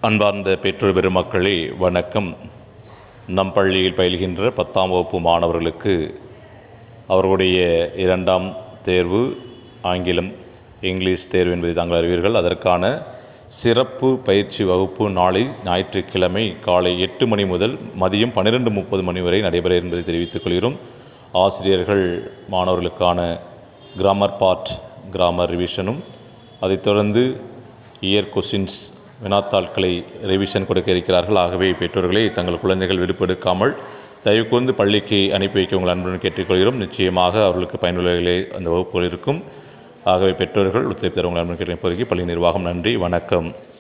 அன்பார்ந்த பெற்றோர் பெருமக்களே வணக்கம். நம் பள்ளியில் பயில்கின்ற 10ஆம் வகுப்பு மாணவர்களுக்கு அவர்களுடைய 2ஆம் தேர்வு ஆங்கிலம் இங்கிலீஷ் தேர்வு என்பதை தாங்கள் அறிவீர்கள். அதற்கான சிறப்பு பயிற்சி வகுப்பு நாளை ஞாயிற்றுக்கிழமை காலை 8 மணி முதல் மதியம் 12:30 மணி வரை நடைபெற என்பதை தெரிவித்துக் கொள்கிறோம். ஆசிரியர்கள் மாணவர்களுக்கான கிராமர் பார்ட் கிராமர் ரிவிஷனும், அதைத் தொடர்ந்து இயர் கொஸ்டின்ஸ் வினாத்தாள்களை ரிவிஷன் கொடுக்க இருக்கிறார்கள். ஆகவே பெற்றோர்களை தங்கள் குழந்தைகள் விடுப்பெடுக்காமல் தயவு கூர்ந்து பள்ளிக்கு அனுப்பி வைக்க உங்கள் அன்புடன் கேட்டுக்கொள்கிறோம். நிச்சயமாக அவர்களுக்கு பயனுள்ளவர்களே அந்த வகுப்புகள் இருக்கும். ஆகவே பெற்றோர்கள் ஒத்துழைப்பு தர உங்கள் அன்புடன் கேட்டு பள்ளி நிர்வாகம் நன்றி, வணக்கம்.